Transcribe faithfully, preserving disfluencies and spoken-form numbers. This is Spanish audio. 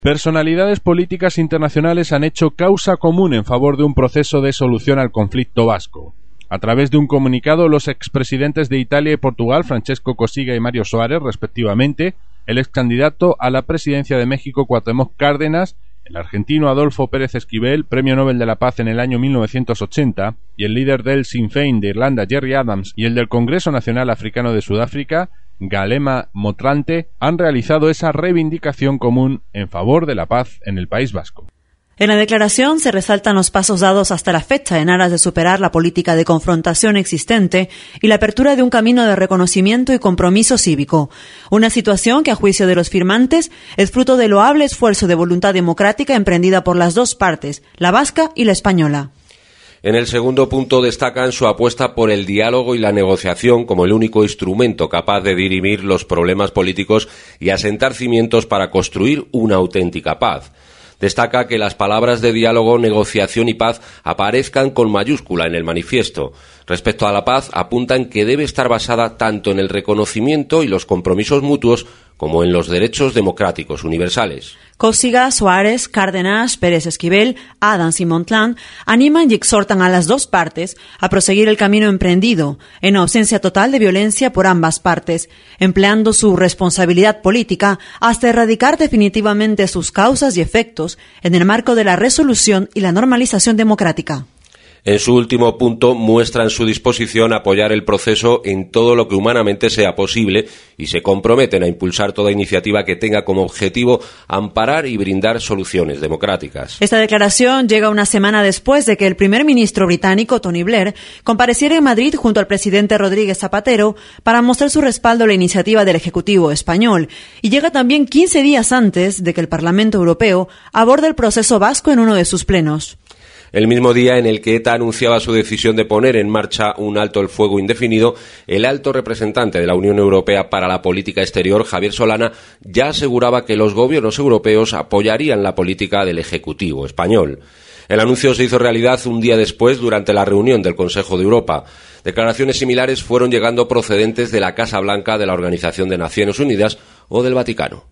Personalidades políticas internacionales han hecho causa común en favor de un proceso de solución al conflicto vasco. A través de un comunicado, los expresidentes de Italia y Portugal, Francesco Cossiga y Mario Soares, respectivamente, el ex candidato a la presidencia de México, Cuauhtémoc Cárdenas, el argentino Adolfo Pérez Esquivel, Premio Nobel de la Paz en el año mil novecientos ochenta, y el líder del Sinn Féin de Irlanda, Gerry Adams, y el del Congreso Nacional Africano de Sudáfrica, Kgalema Motlanthe, han realizado esa reivindicación común en favor de la paz en el País Vasco. En la declaración se resaltan los pasos dados hasta la fecha en aras de superar la política de confrontación existente y la apertura de un camino de reconocimiento y compromiso cívico. Una situación que, a juicio de los firmantes, es fruto del loable esfuerzo de voluntad democrática emprendida por las dos partes, la vasca y la española. En el segundo punto destacan su apuesta por el diálogo y la negociación como el único instrumento capaz de dirimir los problemas políticos y asentar cimientos para construir una auténtica paz. Destaca que las palabras de diálogo, negociación y paz aparezcan con mayúscula en el manifiesto. Respecto a la paz, apuntan que debe estar basada tanto en el reconocimiento y los compromisos mutuos como en los derechos democráticos universales. Cossiga, Soares, Cárdenas, Pérez Esquivel, Adams y Motlanthe animan y exhortan a las dos partes a proseguir el camino emprendido, en ausencia total de violencia por ambas partes, empleando su responsabilidad política hasta erradicar definitivamente sus causas y efectos en el marco de la resolución y la normalización democrática. En su último punto muestran su disposición a apoyar el proceso en todo lo que humanamente sea posible y se comprometen a impulsar toda iniciativa que tenga como objetivo amparar y brindar soluciones democráticas. Esta declaración llega una semana después de que el primer ministro británico, Tony Blair, compareciera en Madrid junto al presidente Rodríguez Zapatero para mostrar su respaldo a la iniciativa del Ejecutivo español, y llega también quince días antes de que el Parlamento Europeo aborde el proceso vasco en uno de sus plenos. El mismo día en el que ETA anunciaba su decisión de poner en marcha un alto el fuego indefinido, el alto representante de la Unión Europea para la política exterior, Javier Solana, ya aseguraba que los gobiernos europeos apoyarían la política del Ejecutivo español. El anuncio se hizo realidad un día después durante la reunión del Consejo de Europa. Declaraciones similares fueron llegando procedentes de la Casa Blanca, de la Organización de Naciones Unidas o del Vaticano.